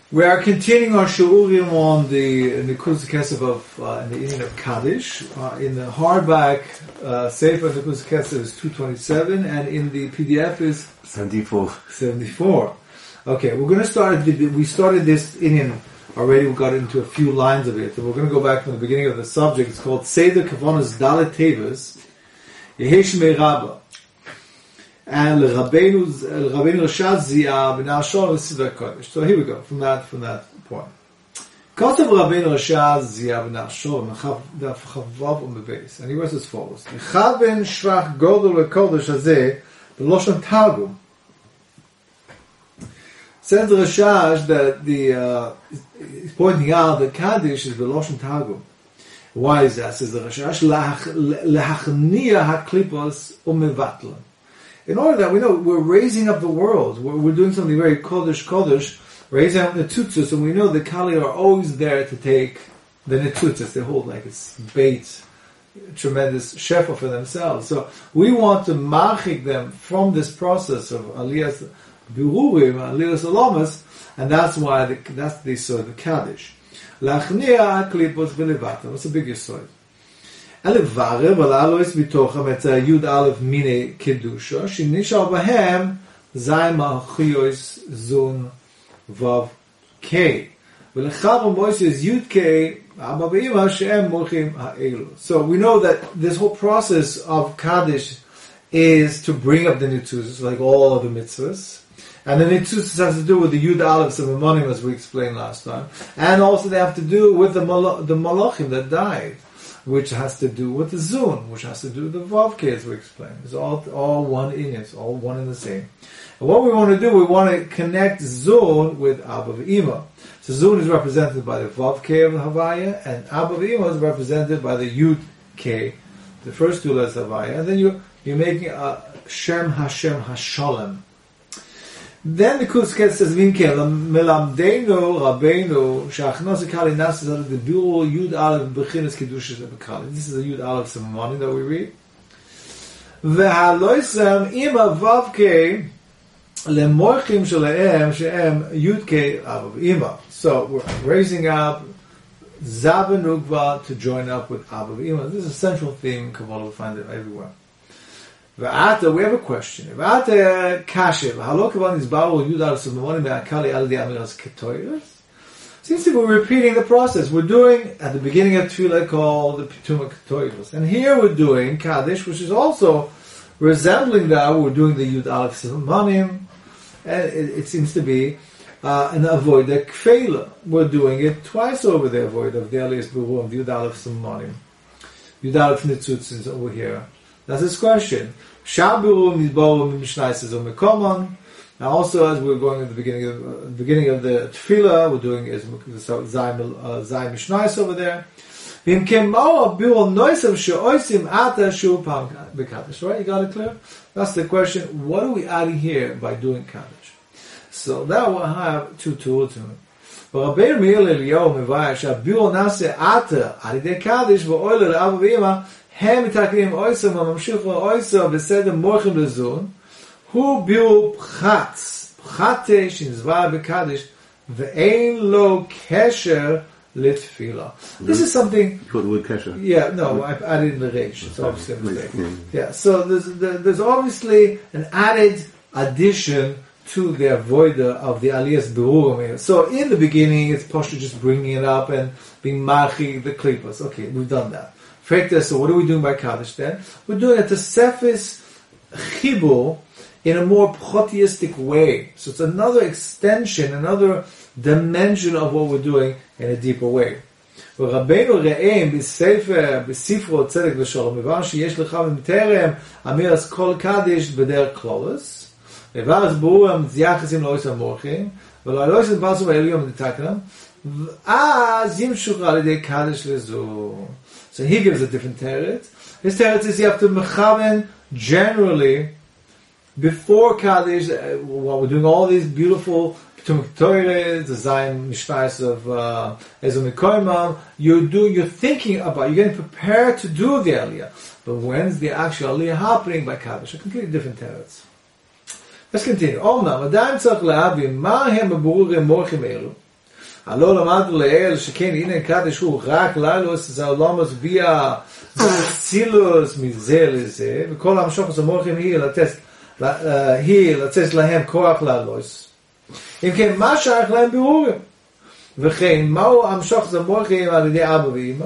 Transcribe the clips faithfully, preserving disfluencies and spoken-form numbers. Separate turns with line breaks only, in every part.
We are continuing our shiurim on the Nekudas Kesef of uh, in the Indian of Kaddish. Uh, in the hardback uh, Sefer Nekudas Kesef is two twenty-seven, and in the P D F is
seventy-four.
seventy-four. Okay, we're going to start. We started this Indian already. We got into a few lines of it, and we're going to go back from the beginning of the subject. It's called Seder Kavonas Dalet Tevas Yeheshmei Rabba. And Rabbeinu Rabbeinu Rashad Ziyah B'Nashon V'Sidra Kodesh. So here we go from that from that point. Kosav Rabbeinu Rashad Ziyah B'Nashon Daf Chavav U'Mebeis, and he writes as follows: Chaven Shrach Godol Kodesh Hazeh B'Loshon Targum. Says Rashash that the uh, he's pointing out that Kaddish is B'Loshon Targum. Why is that? Says the Rashash Lehachniya HaKlipos U'Mevatlan. In order that we know we're raising up the world, we're, we're doing something very kodesh kodesh, raising up the netzutzos, and we know the Kali are always there to take the netzutzos. They hold like it's bait, tremendous shefa for themselves. So we want to machik them from this process of aliyas birurim, aliyas alamas, and that's why the, that's the sort of the kaddish. Lachnia klipos v'levatam. What's a big yesod? Elevarev alalois mitochem et Yud Aleph Mine Kedusha shenishar bahem Zay Malchiyos Zun Vav K. V'lechav Moshe Yud K Abba Beima She'em Mochim Ha'elu. So we know that this whole process of Kaddish is to bring up the netzutzos, like all of the mitzvahs. And the netzutzos has to do with the Yud Aleph of Emonim, as we explained last time. And also they have to do with the mal- the Malachim that died, which has to do with the Zun, which has to do with the Vavke, as we explained. It's all all one in it, it's all one and the same. And what we want to do, we want to connect Zun with Abba V'Ima. So Zun is represented by the Vavke of the Havaya, and Abba V'Ima is represented by the Yud K, the first two letters of Havaya, and then you, you're making a Shem Hashem Hashalem. Then the Kutzket says, Vinke, Melamdeinu Rabbeinu, Shachnos Kali Nasas, the Biur Yud Aleph Bechinas Kedushas Ebekali. This is a Yud Aleph Samamani that we read. V'haloisem ima Vavke lemorchim shaleem sheem Yudke Abba Ima. So we're raising up Zav and Nukva to join up with Abba Ima. This is a central theme in Kabbalah. We find it everywhere. V'ata, we have a question. V'ata kashev, halo kavan is baru Yud Aleph Samamani me'akali al di amiras ketoiras. Seems to be repeating the process. We're doing, at the beginning of Tefillah, called the Pituma Ketoiras. And here we're doing Kaddish, which is also resembling that. We're doing the Yud Aleph Simonim. And it, it seems to be uh, an Avodah Kfeila. We're doing it twice over the Avodah of the Aliyas Beruim, the Yud Aleph Simonim. Yud Aleph Netzutzos is over here. That's his question. Shaburum is Borum Mishnaises on Mekomon. Now also, as we're going at the beginning of uh, the beginning of the Tefillah, we're doing is Zay Mishnais over there. Right? You got it clear? That's the question. What are we adding here by doing Kaddish? So that will have two tools to it. But Rabbeinu Meir Eliyahu Mevaya Shaburum Nase Ata Alidei Kaddish V'Oiler Abba V'Ima Hem Mitaklim Oisam Mamshich Oisam B'Sedem Morchim Lezun. Hu biu pchatz, pchate shinzvar b'kadish, ve'ein lo kesher litfila. This is something...
You call the word kesher?
Yeah, no, I added in the resh. It's obviously a mistake. Yeah, so there's, there's obviously an added addition to the avoida of the aliyas berurim. So in the beginning, it's Posha just bringing it up and being machi the klipas. Okay, we've done that. So what are we doing by Kaddish then? We're doing a tesefis chibur, in a more pchotistic way. So it's another extension, another dimension of what we're doing in a deeper way. Rabbeinu Re'em b'sefer b'sifro tzedek v'shalom mevar sheyesh lecha v'miterem amiras kol kaddish b'der klolos mevar zburam zyachasim lois amorchim v'lois v'basu v'eliyom d'taknam v'az yimshuch alidei kaddish lezu. So he gives a different teretz. His teretz is you have to mechaven generally before Kaddish, uh, while we're doing all these beautiful Ketum Torah, the Zayin Mishnais of Ezra Mikoimam, you're doing, you're thinking about, you're getting prepared to do the Aliyah. But when's the actual Aliyah happening by Kaddish? A completely different teretz. Let's continue. Omnam, Adayim tzarich le'avim, ma hem bebururim morchim elu. הלא למדנו לאל שכן הנה קדש הוא רק לילוס זה העולמוס ביה צילוס מזה לזה וכל המשוחס המוחים היא לתת היא לתת להם כוח לילוס אם כן מה שייך להם בירורים וכן מהו המשוחס המוחים על ידי אבא ואמא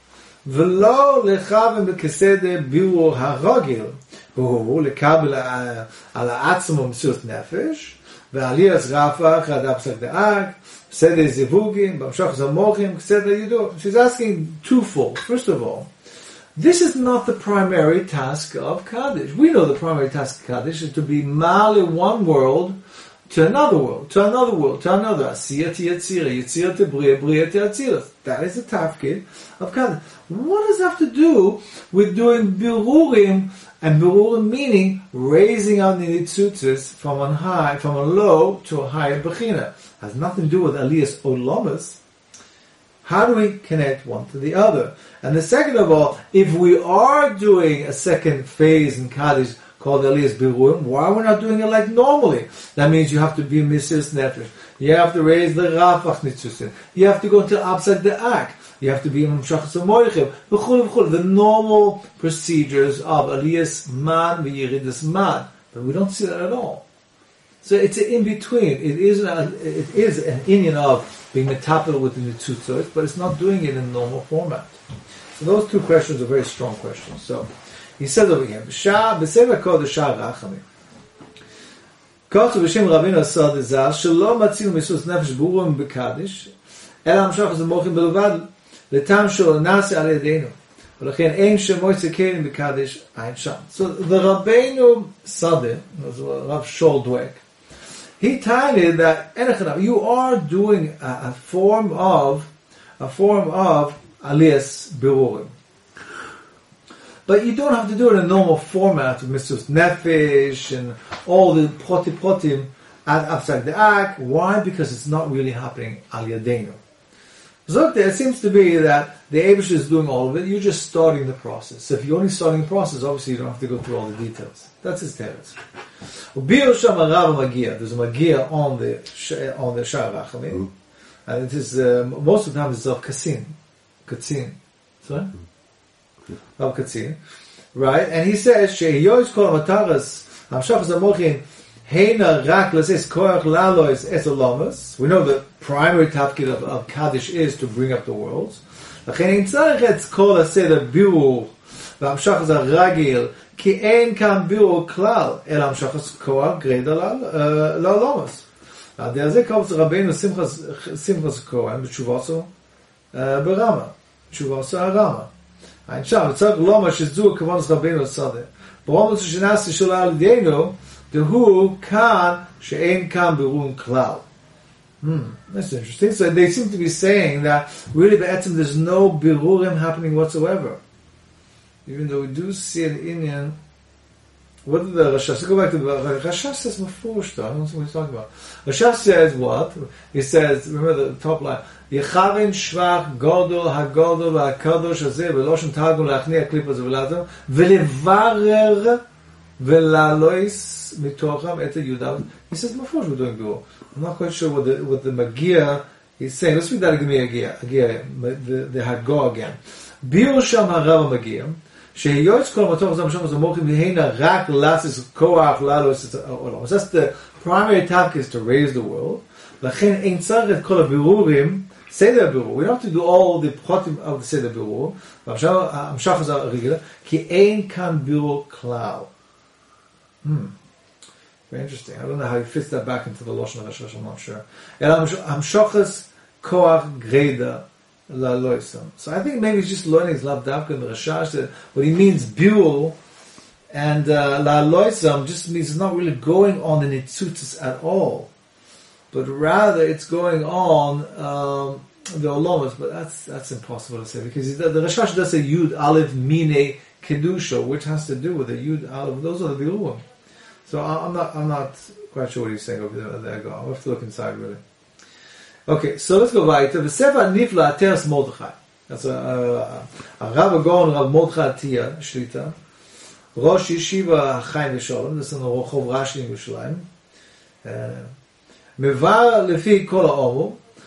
ולא לכוון בכסדר בירור הרגיל והוא לקבל על העצמו מציאות נפש ועליאס רפ"ח עד הפסק דאק סדר זיווגים במשוחס המוחים כסדר ידוע. She's asking twofold. First of all, this is not the primary task of Kaddish. We know the primary task of Kaddish is to be mal in one world to another world, to another world, to another. Asiyah to Yetzirah, Yetzirah to Bria, Bria to Atzilus. That is the tafkid of Kaddish. What does it have to do with doing birurim, and birurim meaning raising up the nitzutzes from on high, from a low to a higher bechina? Has nothing to do with Aliyas Olamas. How do we connect one to the other? And the second of all, if we are doing a second phase in Kaddish called Aliyas Birurim, why are we not doing it like normally? That means you have to be Mesiras Nefesh. You have to raise the Rafach Nitzusin. You have to go to Absak De'ak. You have to be in Mshachas HaMoichim. The normal procedures of Aliyas Man v'Yiridas Man. But we don't see that at all. So it's an in-between. It is an, it is an inyan of being metapel with the Nitzutzot, but it's not doing it in normal format. So those two questions are very strong questions. So he says over here, B'Sefer Kodesh Shah Rachamim. Koch B'Shem Rabbeinu Asad Zal, Shelo Matzil Mesiras Nefesh Birurim B'Kaddish, Ela Hamshachas HaMochim B'Levad, L'tam Shelo Nase Al Yadeinu. ולכן אין שמויצא קיילים בקדש אין שם. So the Rabbeinu Sadeh, Rav Shol Dweck, he tied that you are doing a, a form of a form of Aliyas Birurim. But you don't have to do it in a normal format with Mesiras Nefesh and all the proti protim at Absak De'ak. Why? Because it's not really happening Al Yadeinu. So it seems to be that the Eibush is doing all of it, you're just starting the process. So if you're only starting the process, obviously you don't have to go through all the details. That's his teretz. There's a Magia on the on the Shah Rachamim, mm. and it is uh, most of the time it's of Katzin, Katzin, sorry, of Katzin, right? And he says shehiyois kol mataras hamshachas hamochin heina rak lases koach lalois esolamas. We know the primary tafkid of, of Kaddish is to bring up the worlds. לכן אין צריך את כל הסדר בירור והמשחס הרגיל כי אין כאן בירור כלל אלא המשחס כוח גרידה לעולמוס. על זה קורץ רבינו שמחס כהן בתשובתו ברמה, בתשובתו הרמה. עכשיו, צריך לומר שזו כוונס רבינו סדר. ברומץ שנעשה שולה על ידינו, דהוא כאן שאין כאן בירור כלל. Hmm, that's interesting. So they seem to be saying that really be'etzim there's no birurim happening whatsoever. Even though we do see an Indian. What did the Rashash? Let's go back to the Rashash says Mefurish though. I don't know what he's talking about. Rashash says what? He says, remember the top line, Yechavin shvach godol hagodol hakadosh hazeh veloshen targum leachniya klipos velatam velevarer velalois mitocham et yudav. He says Mefurish we're doing biur. I'm not quite sure what the what the Magia is saying. Let's read that again, the the Haggadah again. Biur sham harav Magia, shehiyots kol matoch zam sham zamochim v'heina rak lasis koach lalos olam. That's the primary task is to raise the world. Lachen ein tzarech kol habirurim seder birur. We don't have to do all the pratim of the seder birur. Hamshachas harigila ki ein kan birur klal. Hmm. Very interesting. I don't know how he fits that back into the Lashon HaRashash, I'm not sure. Hamshachas koach greda la loisam. So I think maybe he's just learning his lav davka in the Rashash that what he means biul and uh, la loisam just means it's not really going on the nitzutzis at all, but rather it's going on um, the olamas. But that's that's impossible to say because the, the Rashash does say yud aleph mine kedusha, which has to do with the yud aleph. Those are the biurim. So I'm not, I'm not quite sure what he's saying over there. There I go. I'll have to look inside really. Okay, so let's go right. V'sefer nifla ateres Mordechai. That's a, a, a Rav Gaon, Rav Mordechai Tia Shlita, Rosh Yeshiva Chaim V'Sholem. That's in the Rehov Rashi in Yerushalayim. Mevar lefi kol ha'omu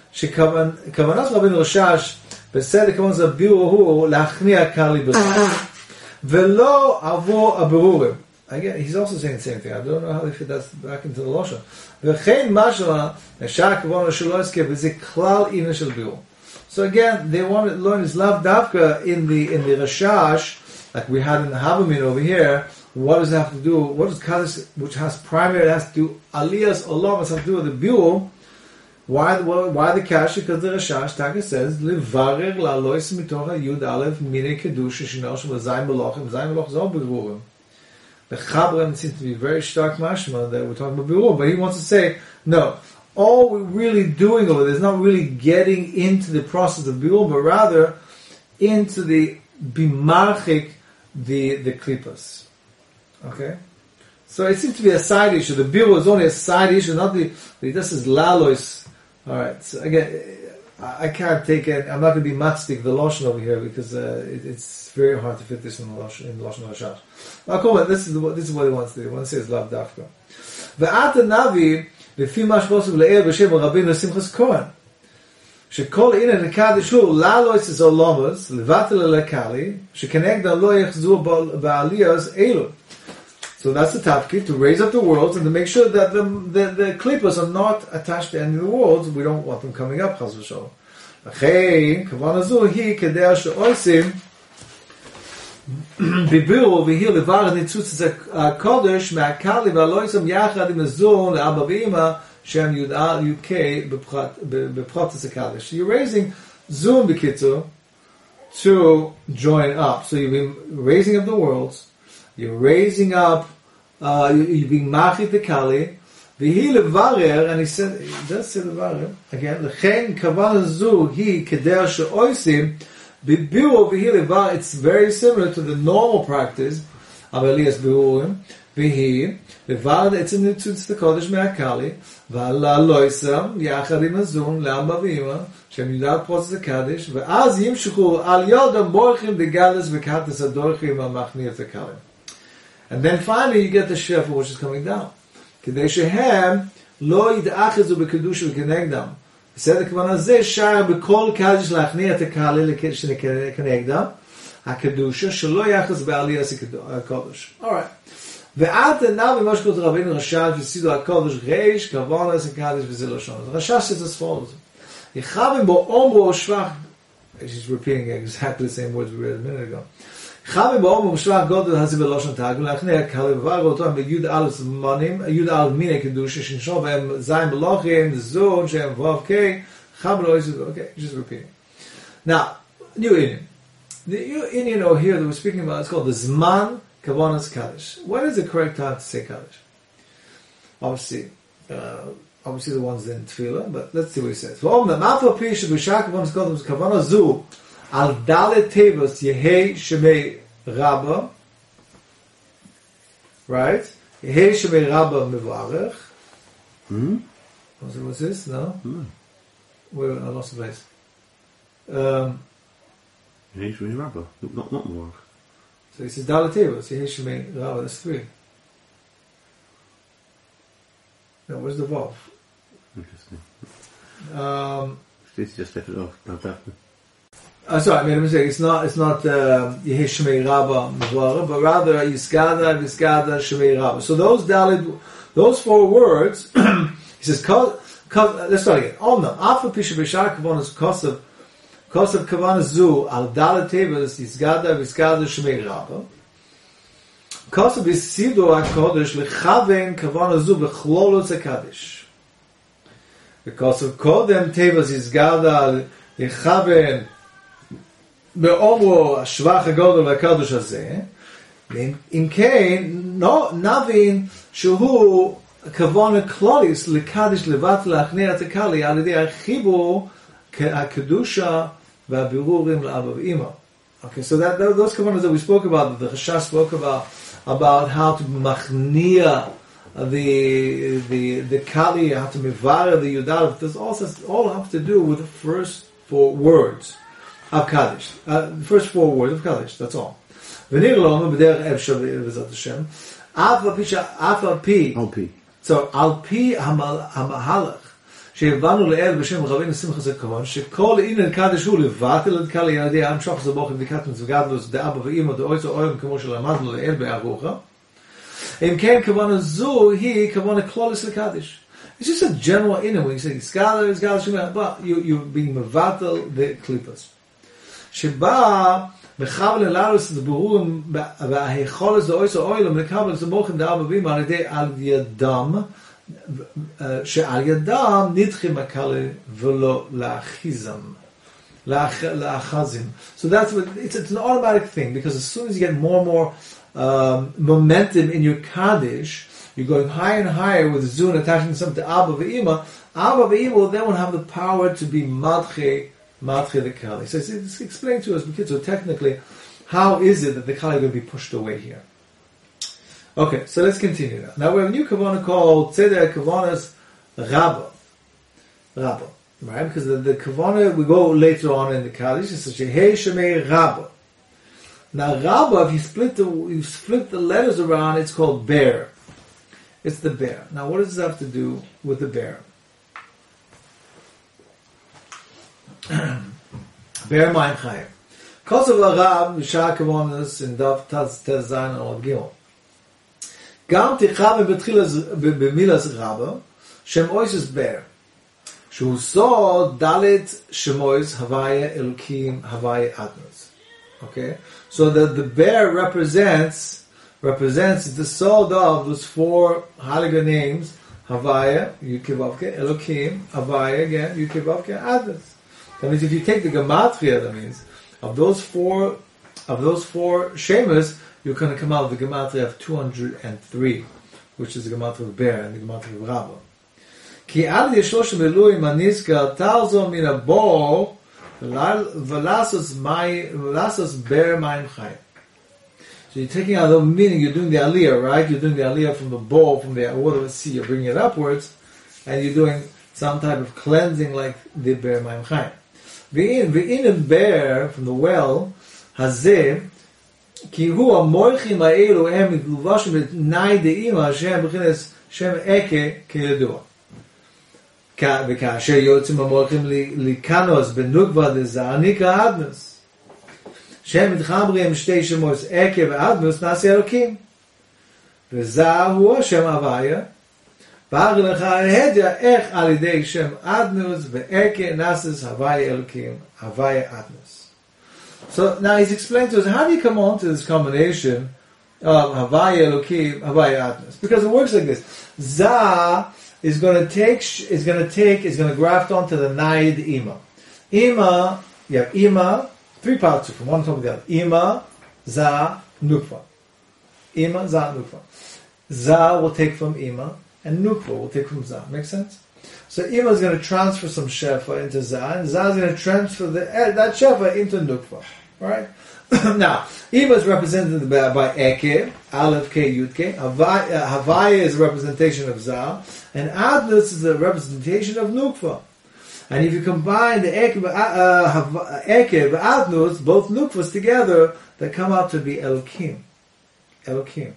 שכוונת רבינו רש"ש, בסדר כוונת זה הבירור הוא להכניע קרלי בזה. ולא עבור הבירורים. Again, he's also saying the same thing. I don't know how they fit that back into the Lashon. וכן משמע, השאר הכוונה שלא יזכה, וזה כלל עניין של בירור. So again, they want to learn is lav davka in the in the Rashash, like we had in the Havamin over here. What does it have to do? What does Kaddish, which has primary, it has to do Aliyah's Olam, has to do with the Biur. Why, why, why the Kash? Because the Rashash Taka says, Levarer la'lois mitocha Yud Aleph mine kedusha shinosh v'zayim melochim. Zayim meloch is all Biurim. The Chabran seems to be very stark mashma that we're talking about Biur, but he wants to say, no. All we're really doing over there is not really getting into the process of biur, but rather into the bimarchik, the the klipas. Okay, so it seems to be a side issue. The biur is only a side issue, not the. This is lalois. All right. So again, I can't take it. I'm not going to be matzdik the lashon over here because uh, it, it's very hard to fit this in the lashon in the lashon Rashash. I'll call it. This is the, this is what he wants to do. He wants to say is lav dafka. Ve'ata navi. לפי מה שפוסק לעיר בשם רבינו שמחס כהן שכל עניין לקדש הוא לעלוס את העולמות לבטל לקלי שכנגדם לא יחזרו בעליות אלו. So that's the tafkid, to raise up the worlds and to make sure that the, the, the klipas are not attached to any of the worlds. We don't want them coming up, chas v'sholom. לכן, כוונה זו היא כדעה שעושים בבירור והיא לבר ניצוץ הקודש מהקלי והלויסם יחד עם הזון לאבא ואמא שהם י"א י"ק בפרוטס הקדש. You're raising zoom בקיצור to join up. So you've been raising up the worlds, you're raising up, uh, you're being machit the kali, והיא לברר, and he said, he does say לברר, again, לכן כוונה זו היא כדעה שעושים Biur v'hi, it's very similar to the normal practice of Elias Biurim. V'hi levar, it's in the Tzutz Kodesh me'akali v'ala loisam yachad im hazun le'amba v'ima shem yudad process hakadosh v'az yimshuchu al yodam borchim degalas v'katas adorchim al-machniyat hakalim. And then finally you get the shefa which is coming down. Kedei shehem lo yid'achizu b'kedusha v'kenegdam. בסדר כמובן הזה שר בכל קדש להכניע את הקהל כנגדם הקדושה שלא יחס בעליית הקודש. Alright. ועד הנביא מה שקוראים רבינו רש"ש וסידו הקודש ריש כוונה את הקדש וזה לא שונה. רש"ש is as follows. יכבם בו אומרו שבח, she's repeating exactly the same words we read a minute ago. יכבם בו אומרו שבח גודל הזה ולא שונה תגו להכניע הקהל ובבר אותו ביוד א' זמנים, יוד א' מיני קדושה שנשום בהם זין בלוחים, זון שהם ו' קי, חבר לא יסוד, okay, just repeating. Now, new Indian. The new Indian over here that we're speaking about is called the Zman Kavanas Kaddish. What is the correct time to say Kaddish? Obviously, uh, obviously the ones in Tefillah, but let's see what he says. V'omna, ma'afo pi sheb'shah Kavanas Kaddish Kavanas zu al dalet tevos yehei shemei rabba, right? Yehei shemei rabba mevarech.
Hmm?
What's this? No?
Hmm.
Wait, I lost the place. Um,
Yehei shemei rabba, not not mevarech.
So he says dalet tevos yehei shemei rabba. That's three. No, where's the vav?
Interesting.
Um,
This just left it off. Not that.
Uh, sorry, I made a mistake. It's not. It's not Yehei Shemei Rabba Mevara, but rather Yiskada Yiskada Shemei Rabba. So those Dalid, those four words. He says, cause, cause, let's start again. Omnam Afa Pisha B'Shar Kavanas Kosav Kosav Kavanas Zu Al Dalid Tevas Yiskada Yiskada Shemei Rabba. Kosav Yisido HaKodesh Lechaven Kavanas Zu B'Chlolot HaKadosh. Because of Kodem Tevas Yiskada Lechaven באומרו השבח הגודל והקדוש הזה, אם כן, נבין שהוא כוונה כלליס לקדש לבט להכניע את הקלי על ידי החיבור הקדושה והבירורים לאבא ואמא. Okay, so that, that those kavanas that we spoke about, the Rashash spoke about, about how to machnia the the the kali, how to mivara the yudal. This also all have to do with the first four words of Kaddish. Uh, the first four words of Kaddish, that's all. V'nir loma b'derech efshar v'ezat Hashem. Af al pi, af al pi.
Al pi.
So, al pi hamahalach, שהבנו לאל בשם רבינו שמחה זכרון, שכל עניין קדש הוא לבטל את קהל ילדי העם שוח זבוך עם דיקת מצווגדלוס דאבא ואמא דאויס או אוהב כמו שלמדנו לאל בארוחה. אם כן, כוונה זו היא כוונה כלולס לקדש. It's just a general inner when you say scholar, scholar, scholar, but you, you're being mevatel the klipas. שבה מחבל ללארס דבורים והיכולת זה אויס או אוילם לקבל זה מוכן דאבא ואמא על ידי על ידם שעל ידם נדחים הקלה ולא לאחיזם. לאחזים. So that's what, it's, it's an automatic thing because as soon as you get more and more um, momentum in your Kaddish, you're going higher and higher with Zun attaching something to Abba Ve'ima, Abba Ve'ima will then will have the power to be Madche, Madche the Kali. So it's, it's explained to us, because so technically, how is it that the Kali is going to be pushed away here? Okay, so let's continue now. Now we have a new Kavanah called Tzedek Kavanas Rabba. Rabba. Right? Because the, the Kavanah, we go later on in the Kaddish, it's such a Hey Shemei Rabba. Now Rabba, if you split the, you split the letters around, it's called bear. It's the bear. Now what does this have to do with the bear? Bear Mayim Chayim. Kosav Arab, Mishah Kavanas, in Dav Taz Tezayin and Olav Gimel. Gam Tichav b'milas Rabba, Shem Oisus bear. Shu saw Dalit Shemois Havaya Elokim Havaya Adnos. Okay? So that the bear represents represents the soul of those four Haliga names, Havaya, Yukivavke, Elokim, Havaya again, Yukivavke, Adnos. That means if you take the Gematria, that means of those four of those four Shemas, you're going to come out with the Gematria of two hundred three, which is the Gematria of bear and the Gematria of Rabba. Ki ad yeshloshim eluim aniska talzo min abo v'lasos mai v'lasos bear mayim chayim. So you're taking out the meaning. You're doing the aliyah, right? You're doing the aliyah from the bowl, from the water of the sea. You're bringing it upwards, and you're doing some type of cleansing, like the bear mayim chayim. V'in v'in bear from the well hazeh ki hu amoichim ha'elu em mitluvashim etnai de'ima Hashem b'chines Shem eke keyadua. וכאשר יוצאים המולכים לקנוס בנוקבה דזה נקרא אדנוס שהם מתחברים שתי שמות אקה ואדנוס נעשה אלוקים וזה הוא השם הוויה והרי לך ההדיה איך על ידי שם אדנוס ואקה נעשה הוויה אלוקים הוויה אדנוס. So now he's explained to us, how do you come on to this combination of Havaya Elokim, Havaya Adnos? Because it works like this. Za is going to take, is going to take, is going to graft onto the Naid Ima. Ima, you have Ima, three parts from one top of the other. Ima, Za, Nukva. Ima, Za, Nukva. Za will take from Ima, and Nukva will take from Za. Make sense? So Ima is going to transfer some Shefa into Za, and Za is going to transfer the, that Shefa into Nukva. Alright? Now, Ima is represented by, by Eke, Aleph K, Yud K. Havaya, uh, Havaya is a representation of Za, and Adnus is a representation of Nukva. And if you combine the Eke, uh, Eke and Adnus, both Nukvas together, they come out to be Elokim. Elokim.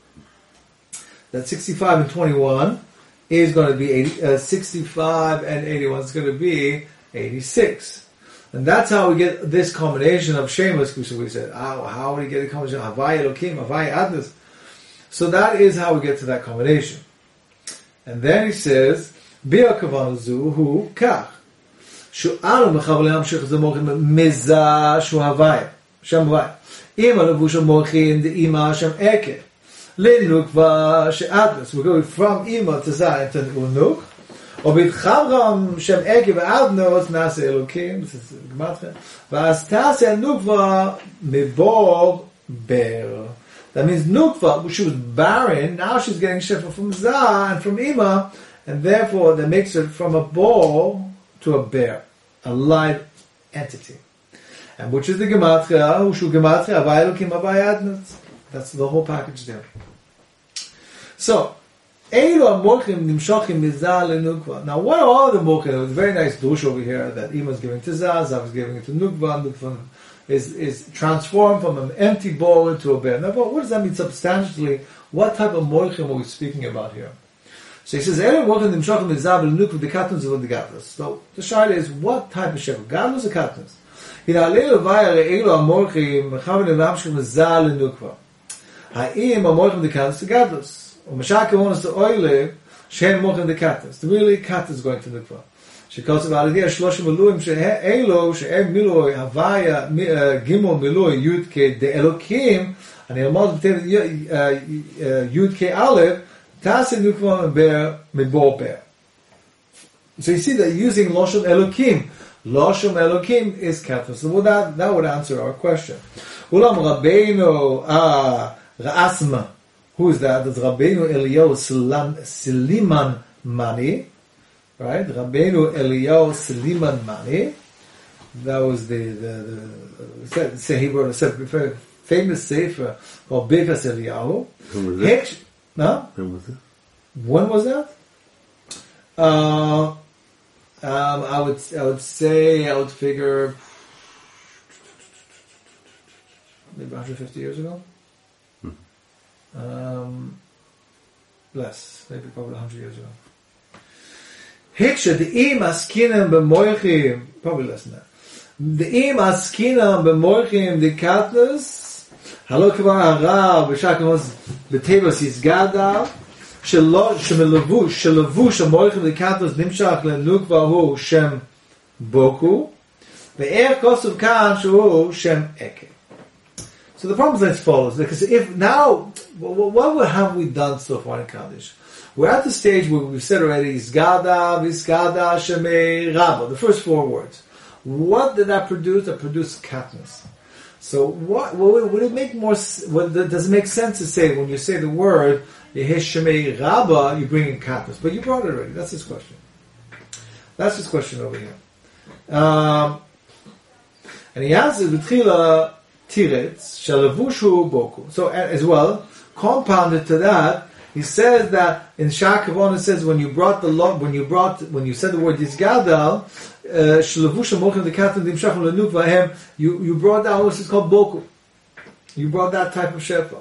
That sixty-five and twenty-one is going to be eighty, uh, sixty-five and eighty-one is going to be eighty-six. And that's how we get this combination of Shemus, which we said, oh, how do we get a combination of Havaya Elokim, Havaya Adnus? So that is how we get to that combination. And then he says, Bia Kavanu Zu, Hu, Kach. Shu'alu Mechavle Amshich Zemochim Meza Shu Havaya. Shem Havaya. Ima Levush Mochim the Ima Shem Eke. Linukva She'adnus. We're going from Ima to Za to Unuk. ובתחברם שם עקב ואדנוס נעשה אלוקים, ואז תעשה נוקבה מבור בר. That means Nukva, she was barren, now she's getting shefa from Za and from Ima, and therefore that makes her from a ball to a bear, a live entity. And which is the Gematria, Hushu Gematria, Havaya Elokim, Havaya Adnus. That's the whole package there. So, now, what are all the mochim? It was a very nice dush over here that Ima is giving to Za, Za is giving it to Nukva, Nukva is, is transformed from an empty bowl into a bear. Now, what does that mean substantially? What type of mochim are we speaking about here? So he says, Eren walking the Mshachim Mizab and Nukva the Katnus of the Gadlus. So the shaila is, what type of shefa? Gadlus or Katnus? Hina Alelu Vaya Re'elu Amorchim Mechaven Elamshim Mizal and Nukva. Ha'im Amorchim the Katnus to Gadlus. Or Mashak Amonis to Oile Shem Morchim the Katnus. The really Katnus going to Nukva. שכוסף על ידי השלושים מילואים שאלו, שהם מילוי הוויה גימול מילוי י' כדאלוקים, אני אמרתי בכתב י' כא' תעשה נוקבה מבור פר. So you see that using Loshon Elokim, Loshon Elokim is Katnus. So that, that would answer our question. Ulam Rabbeinu uh, Ra'asma, who is that? That's Rabbeinu Eliyahu Siliman Mani. Right, Rabbeinu Eliyahu Siliman Mani. That was the the, the say he wrote a very famous sefer called Birkas Eliyahu.
When was that?
No?
When was it?
When was that? Uh, um, I would I would say I would figure maybe one hundred fifty years ago. Hmm. Um, less, maybe probably one hundred years ago. Hiksha, the im askinam b'moichim, probably less than that. The im askinam b'moichim, the katnus, halo kvar hara, b'shakamos, b'tevos yizgadav, shelo, shemelavush, shelavush amoichim, the katnus, nimshach lenukva hu, shem boku, ve'er kosuv kan, shu, shem eke. So the problem is as follows, because if now, what have we done so far in Kaddish? We're at the stage where we've said already, Izgada, Vizgada, Shemei, Rabba, the first four words. What did that produce? That produced Katnus. So what, well, would it make more, well, does it make sense to say, when you say the word, Yehesh Shemei Rabba, you bring in Katnus? But you brought it already. That's his question. That's his question over here. Um, and he answers, B'tchila Tiretz, Shalavushu Boku. So as well, compounded to that, he says that in Shakavon it says when you brought the law, when you brought when you said the word Yizgadal, Shalavusha Mochem the Katan Dimshachim Lenuk Vahem, you you brought down what is called Boku. You brought that type of shefa.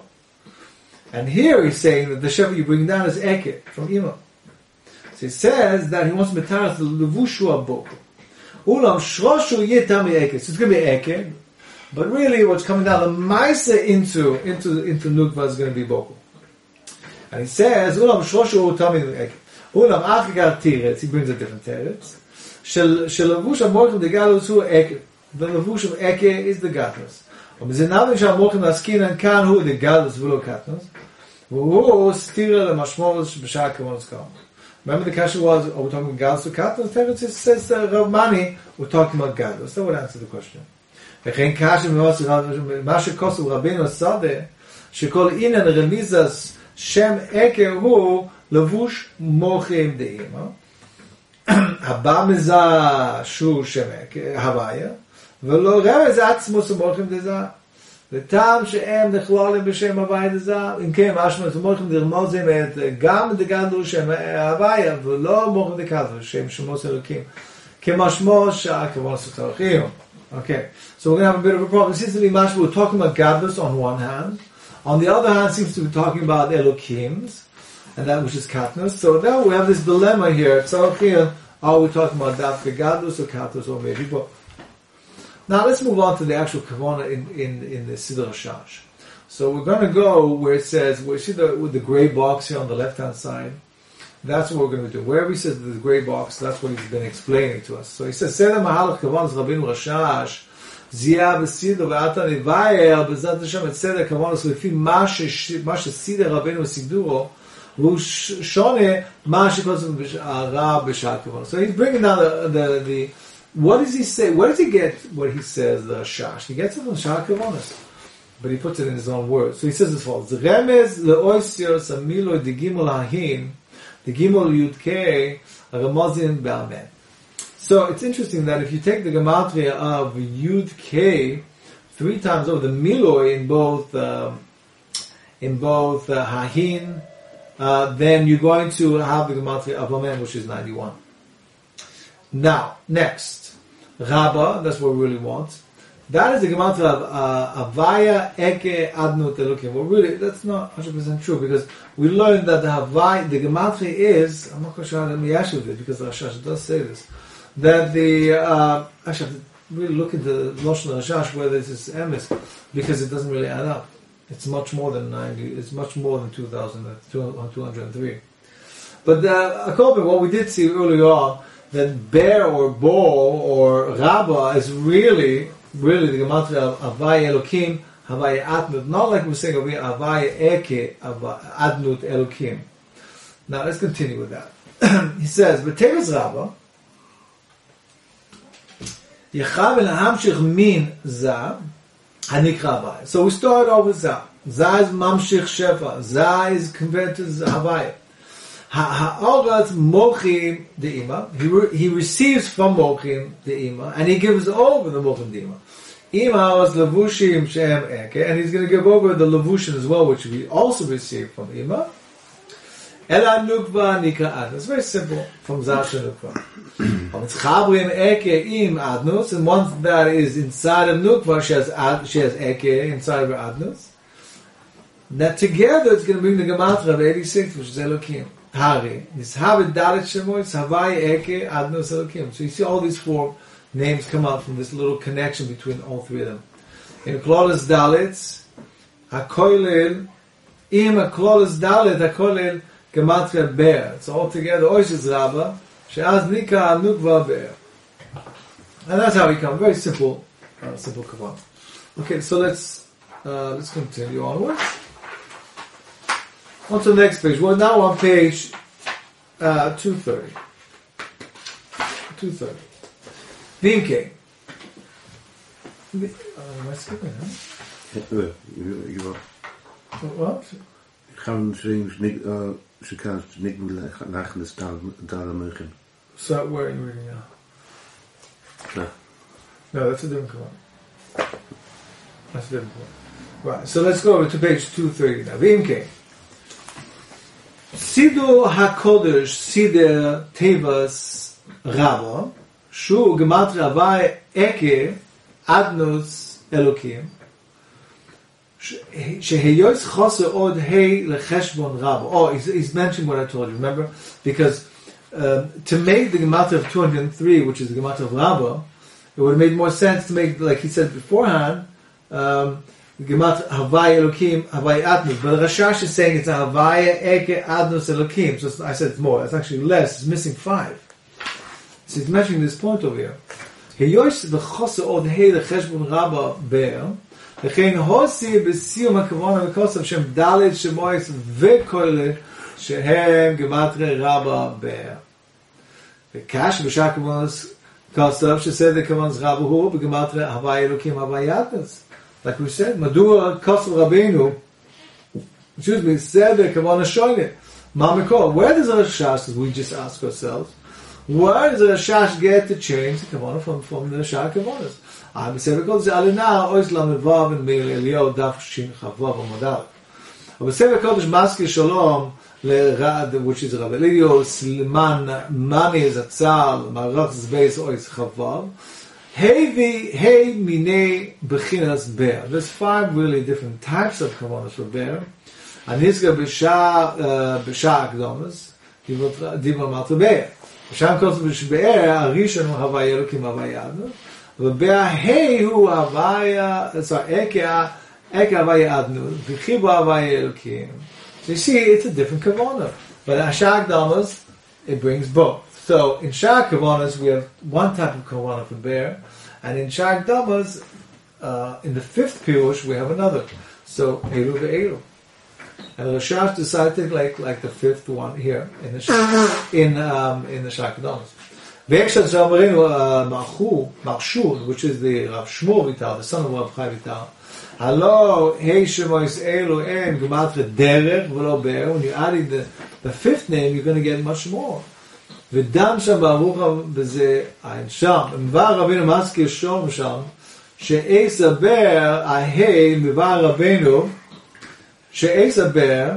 And here he's saying that the shefa you bring down is Eke from Ima. So he says that he wants to metaras the Levushu Boku. Ulam Shroshu Yitami Eke. So it's going to be Eke, but really what's coming down the Maisa into into into Nukva is going to be Boku. And he says, Ulam Shoshu Utami Eke. Ulam Achigar Tiretz, he brings a different Tiretz. Shel Levush HaMorchim the Galus Hu Eke. The Levush of Eke is the Gatnus. Um Zinavim HaMorchim Askinan Kan Hu the Galus V'lo Katnus. V'hu Stira LeMashmos B'Shah Kavonus Kam. Remember the question was, are we talking about Galus or Katnus? Tiretz says uh, Rav Mani, we're talking about Galus. That would answer the question. V'chein Kashim Masha Kosu Rabbeinu Sadeh Shekol Inan Remizas Shem Eke Hu Levush Mochim Deima Haba Meza Shu Shem Eke Havaya Velo Remez Atzmus Mochim Deza V'tam She'em Nechlolim B'Shem Havaya Deza In Kem Ashmat Mochim Dirmozim Et Gam Degandu Shem Havaya Velo Mochim Dekadru Shem Shemos Elokim Kemashmo Shah Kavos Tarachim. Okay, so we're going to have a bit of a problem. It seems to be much, we're talking about Gadlus on one hand. On the other hand, seems to be talking about Elokims, and that which is Katnus. So now we have this dilemma here. So here, are we talking about Dafka Gadlus or Katnus or maybe both? Now let's move on to the actual Kavana in, in, in the Siddur Hashash. So we're going to go where it says, where you see the, with the gray box here on the left-hand side. That's what we're going to do. Wherever he says the gray box, that's what he's been explaining to us. So he says, Seder Mahalach Kavanus Rabbeinu Rashash, Ziyah B'Siddur V'ata Nevayer B'Zat Hashem Et Seder Kavanus Lefi Ma Shesider Rabbeinu V'Siduro V'u Shone Ma Shekotzim V'Ara B'Shat Kavanus. So he's bringing down the, the, the, what does he say? Where does he get what he says, the Shash? He gets it from Shat Kavanus. But he puts it in his own words. So he says as follows, Remez Le'oisir Samilo D'Gimul Hahin the Gimel Yud K Ramazin Ba'amen. So it's interesting that if you take the gematria of Yud K three times over the Miloi in both um, in both uh, Hahin, uh, then you're going to have the gematria of Amen, which is ninety-one. Now, next, Rabba, that's what we really want. That is the gematria of uh, Havaya Eke Adnut Elokim. Well, really, that's not one hundred percent true because we learned that the Havaya, the gematria is, I'm not quite sure how to Miyashu did because the Rashash does say this, that the, uh, actually I have to really look into the Lashon Rashash whether this is emes because it doesn't really add up. It's much more than ninety, it's much more than two thousand, two hundred three. But uh, according to what we did see earlier on, that Bear or Bo or Rabba is really really the gematria of Havaya Elokim, Havaya Adnut, not like we're saying over here, Havaya Eke, Adnut Elokim. Now let's continue with that. He says, B'Teres Rabba, Yechav el Hamshich min Za, Hanikra Havaya. So we start off with Za. Za is Mamshich Shefa. Za is compared to Havaya. Ha'orat mochim de'ima. He re- he receives from mochim de'ima, and he gives over the mochim de'ima. Ima was levushim shem eke, and he's going to give over the levushim as well, which we also receive from ima. Ela nukva nikra adnus. It's very simple from Zasha nukva. It's chabrim eke im adnus, and once that is inside of nukva, she has ad, she has eke inside of her adnus. That together it's going to bring the gematria of eighty-six, which is Elokim. Hari. This Havid Dalet Shemoy, it's Havai Eke Adnus Elokim. So you see all these four names come out from this little connection between all three of them. In Klolas Dalet, HaKoilel, Im HaKlolas Dalet, HaKoilel, Gematria Be'er. It's all together, Oishes Rabba, She'az Nika Nukva Be'er. And that's how we come. Very simple, uh, simple kavan. Okay, so let's, uh, let's continue onwards. On to the next page. We're now on page uh, two thirty. two thirty. Vimke. Uh, am I skipping, huh?
Ja, je wel.
What?
Gaan we zien, ze kan het niet lachen de dalen mogen.
So, where are you reading now?
No.
No, that's a different one. That's a different one. Right, so let's go over to page two thirty now. Vimke. Sidu HaKodesh Sider Tevas Rabba Shu Gematria Havai Eke Adnus Elokim Sheheyos Choser Od Hei Lecheshbon Rabba. Oh, he's, he's mentioning what I told you, remember? Because um, to make the Gematria of two hundred three, which is the Gematria of Rabba, it would have made more sense to make, like he said beforehand, um, Gematria Havai Elokim, Havai Adnus. But the Rashash is saying it's a Havai Eke Adnus Elokim. So I said it's more. It's actually less. It's missing five. So he's mentioning this point over here. Heyosh v'choser od hei lecheshbon Rabba be'er. V'chein hosi b'siyum hakavona v'kosav shem dalet shemois v'koile shehem Gematria Rabba be'er. V'kash b'shah kavonas kosav shesed the kavonas Rabba hu b'Gematria Havai Elokim Havai Adnus. Like we said, Madua Kosav Rabbeinu, excuse me, said the Kavanah Shoyne. Mamikol, where does the Rashash, as we just ask ourselves, where does the Rashash get to change the Kavanah from, from the Shah Kavanahs? I'm saying because Alina, Ois Lamevav, and Meil Elio, Daf Shin Chavav, Amadal. But say because Maski Shalom, which is Rav Elio, Sliman, Mani Zatzal, Marach Zbeis, Ois Chavav. Hey, hey, mine bechinas bear. There's five really different types of kavanas for bear. Aniska b'sha b'sha akdomas diva matu bear. B'sha akdomas bear arishon havai elokim havai adnu. V'bear hey hu havai sorry eke eke havai adnu v'chibu havai elokim. So you see, it's a different kavana. But asha akdomas it brings both. So in Shah Kavanas we have one type of Kavana for bear, and in Shah Damas, uh, in the fifth Pirush we have another. So Eru ve'Eru. And Rashash decided to like like the fifth one here in the Shah, in um, in the Shah Kavanas. Ve'Ekshad Zamarinu Machu Machshur, which is the Rav Shmuel Vital, the son of Rav Chai Vital. Hello, hey Shemois Elu and Gematria Derech v'lo bear. When you're adding the the fifth name, you're going to get much more. ודם שם ברוך בזה אין שם מבאר רבינו מזכיר שום שם שאיס הבר ההי מבאר רבינו שאיס הבר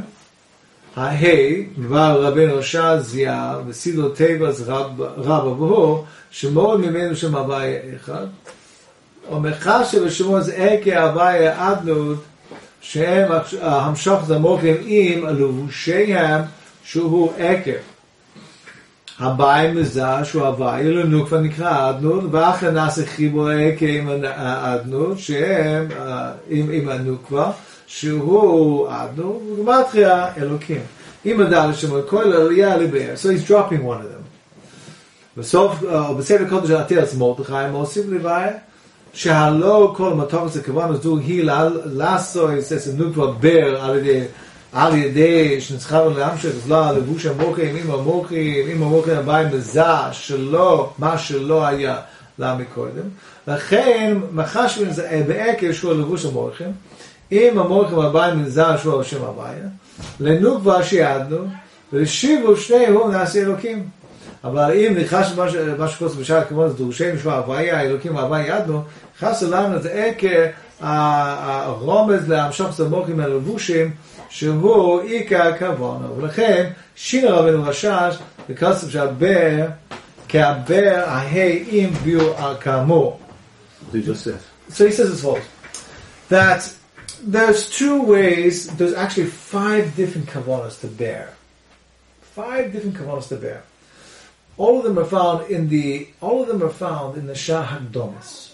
ההי מבאר רבינו שעזיה וסידו טבעס רבא והוא שמאוד ממנו שם הווי אחד ומחשב ושמוע זה עקה הוויה אדנות, שהם המשוך זה מוכים עם לבושיהם שהוא עקב. הבאי מזע שהוא הוויה לנוקבה נקרא אדנות, ואחר נעשה חיבור עקה עם האדנות, שהם עם הנוקבה, שהוא אדנות, וגמטריה אלוקים. עם הדל שמוע כל עלייה לבאר. So he's dropping one of them. בסוף, בספר קודש עתירס מרדכי, מוסיף לבאר, שהלא כל מתוקת הכוונה זו היא לעשו איזה נוקבה בר על ידי על ידי שנצחרנו להמשך, אז לא לבוש המוחים, עם המוחים, עם המוחים הבאים בזה שלא, מה שלא היה לה מקודם. לכן, מחשבים זה בעקר שהוא לבוש המוחים, עם המוחים הבאים בזה שהוא השם הבאה, לנוקבה שיעדנו, ולשיבו שניהם נעשה אלוקים. אבל אם נחש מה שקורס בשעה כמובן, דורשי משמע הוויה, האלוקים הוויה ידנו, חסר לנו את העקר, הרומז להמשוך סמוכים הלבושים, שהוא עיקר כוונה. ולכן, שינה רבנו רשש, וכסף שהבר, כהבר ההי עם ביור כאמור.
He just said.
So he says as follows, that there's two ways, there's actually five different kavanas to bear. Five different kavanas to bear. All of them are found in the all of them are found in the Shah Hakdomas.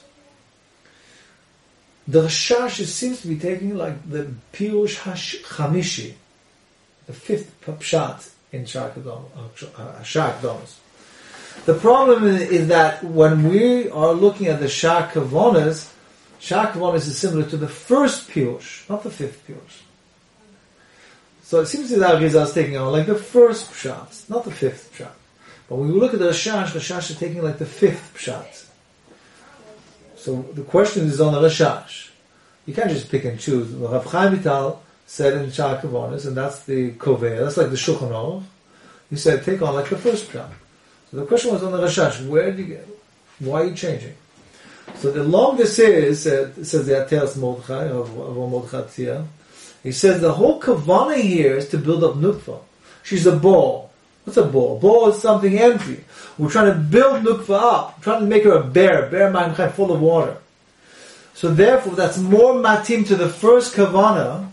The Rashash seems to be taking like the Pirush Hamishi, the fifth pshat in Shah Hakdomas. The problem is, is that when we are looking at the Shah Kavonas, Shah Kavonas is similar to the first Pirush, not the fifth Pirush. So it seems that Arizal is taking on like the first pshat, not the fifth pshat. But when we look at the Rashash, Rashash is taking like the fifth pshat. So the question is on the Rashash. You can't just pick and choose. Rav Chaim Vital said in Shah Kavonis, and that's the Koveh, that's like the Shulchan Aruch. He said, take on like the first pshat. So the question was on the Rashash, where did you get, why are you changing? So the longest is, uh, says the Ateras Mordechai, of Mordechai Tzia, he says the whole Kavanah here is to build up Nukva. She's a ball. What's a ball? A ball is something empty. We're trying to build Nukva up. We're trying to make her a bear, bear mind full of water. So therefore, that's more matim to the first kavana,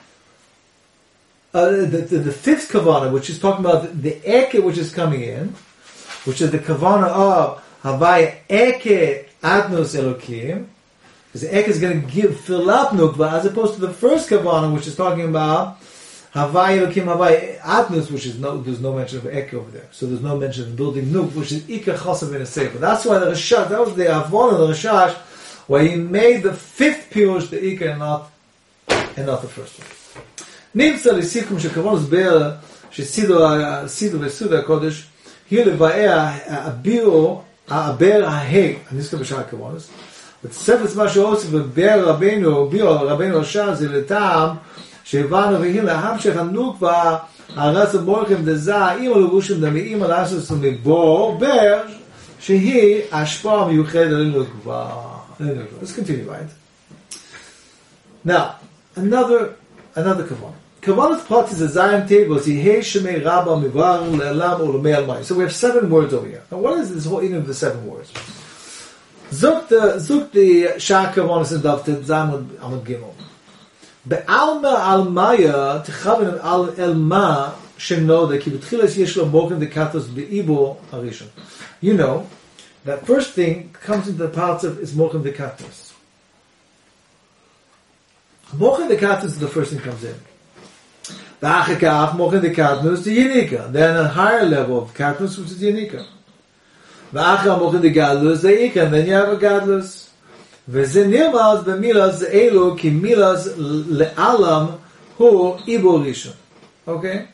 uh, the, the, the fifth kavana, which is talking about the, the eke which is coming in, which is the kavana of havai eke adnos elokim, because the eke is going to give fill up Nukva, as opposed to the first kavana, which is talking about Havai Elokim Havai Adnus, which is no, there's no mention of Eke over there. So there's no mention of building Nuk, which is Ika Chosav in a Sefer. That's why the Rashash, that was the Avon of the Rashash, where he made the fifth Pirush the Ika and not, and not the first one. Nimtza Lisikum Shekavonus Be'er, Shesidu Sidu Vesuda Kodesh, here Levae Abiru Aber Ahei, and this could be Shah Kavonus. But Sefetz Mashu Osif Be'er Rabbeinu, Biru Rabbeinu Rashash, Ziletam, שהבנו והיא להמשך הנוקבה הרס המורכים דזה עם הלבושים דמיים על אסוס ומבור בר שהיא השפעה מיוחדת לנוקבה. Let's continue, right? Now, another another kavanah. Kavanah's part is a Zion table. Yehei shemei rabba mivar le'elam u'lemei almai. So we have seven words over here. Now what is this whole meaning of the seven words? Zuk the Zuk the Shah Kavanah in Davtet Zamud Amud Gimel. בעלמא אלמיה תכוון על אלמה שנודע כי בתחילת יש לו מוקם דקטוס בעיבור הראשון. You know that first thing comes into the parts of is mokam dekatos. Mokam dekatos is the first thing comes in. V'achakach mokam dekatos is the Yenika. Then a higher level of katos which is Yenika. V'achakach mokam degadlus is the Ika. And then you have a gadlus. וזה נרמז במילס אלו כי מילס לעלם הוא איבו ראשון. אוקיי?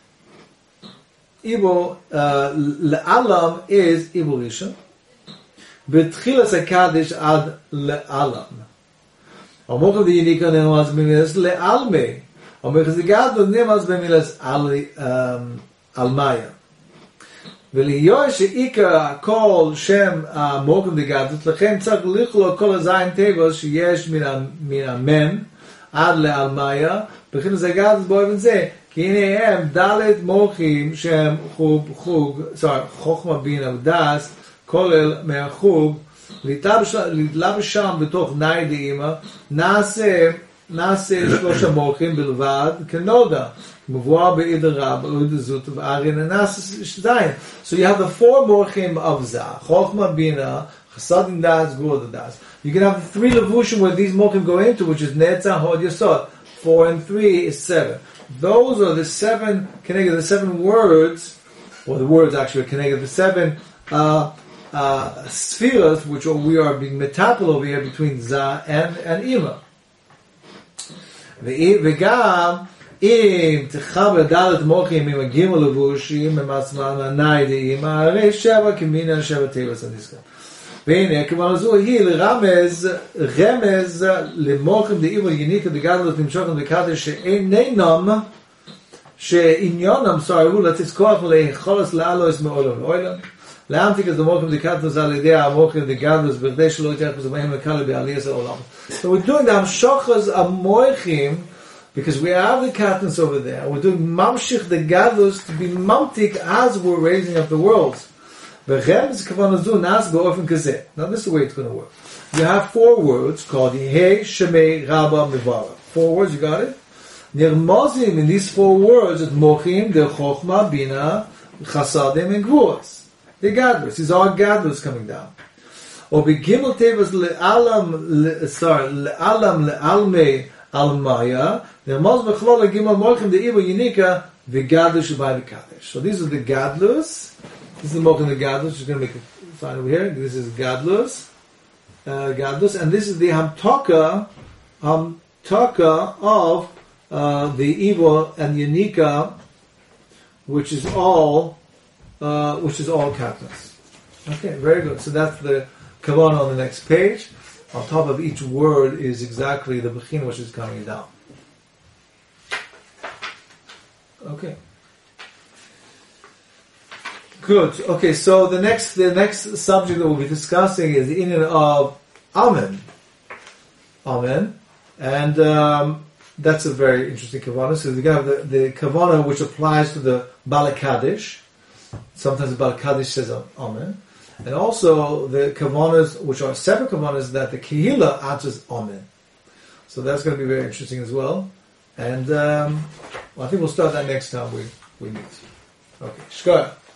איבו, לעלם is איבו ראשון. בתחילת הקדש עד לעלם. המוקם דייניקה נרמז במילס לעלמי. המוקם דגדו נרמז במילס עלמיה. ולהיות שעיקר הכל שם המוקם דגדות, לכן צריך לכלול כל הזין טבע שיש מן המן עד לעלמיה, בכן זה גדות באופן זה, כי הנה הם דלת מוחים שהם חוג, חוג, sorry, חוכמה בינה ודס, כולל מהחוג להתלבש שם בתוך נאי דאמא, נעשה, נעשה שלושה מוחים בלבד, כנודע, מבואר בעידר רבא, בעידר זוטה, בארין, נעשה שתיים. So you have the four mochim of Zah, Chochma, Bina, Chasadim Das, Gvura Das. You can have the three levushim where these mochim go into, which is Netzah, Hod, Yesod. Four and three is seven. Those are the seven, connected the seven words, or the words actually are connected, the seven uh, uh, spheres, which are, we are being metapel over here between Zah and, and Ima. וגם אם תחבר דלת מוחים עם הגימל לבושים, עם עצמם הנאי דאמא, הרי שבע כמינן שבע טבעס הנזכר. והנה, כמובן זו היא לרמז, רמז למוחים דאיבו יניקה דגדלות נמשוכם דקדש שאינם, שעניונם סוערו לתזכוח ולחולס לאלוהס מעולם לעולם. להמתיק את המוחים דקדלות על ידי המוחים דגדלות בכדי שלא יתרחז בהם לקלה בעלייס העולם. So we're doing the המשוכס המוחים because we have the katnus over there. We're doing mamshich the gadlus to be mamtik as we're raising up the worlds. Now this is the way it's going to work. You have four words called Yehei, Shemei, Rabba, Mivara. Four words, you got it? Nirmozim in these four words is Mochim, the Chochma, Bina, Chasadim, and Gvuras. The gadlus. These are gadlus coming down. Or begimel tevas le'alam, sorry, le'alam, le'almei, Al-Maya, the Maz Bechlola Gimel Mochim, the Ibo Yinika, the Gadlus Shabbai V'Kadesh. So these are the Gadlus. This is the Mochim, the Gadlus. Just going to make a sign over here. This is Gadlus. Uh, Gadlus. And this is the Hamtaka, Hamtaka of uh, the Ibo and Yinika, which is all, uh, which is all Katnas. Okay, very good. So that's the Kavanah on the next page. On top of each word is exactly the Bechina which is coming down. Okay. Good. Okay, so the next the next subject that we'll be discussing is the Indian of Amen. Amen. And um, that's a very interesting Kavanah. So we have the, the Kavanah which applies to the Balakadish. Sometimes the Balakadish says Amen. And also the kavanas, which are separate kavanas, that the Kehillah answers Amen. So that's going to be very interesting as well. And um, well, I think we'll start that next time we, we meet. Okay. Shkar.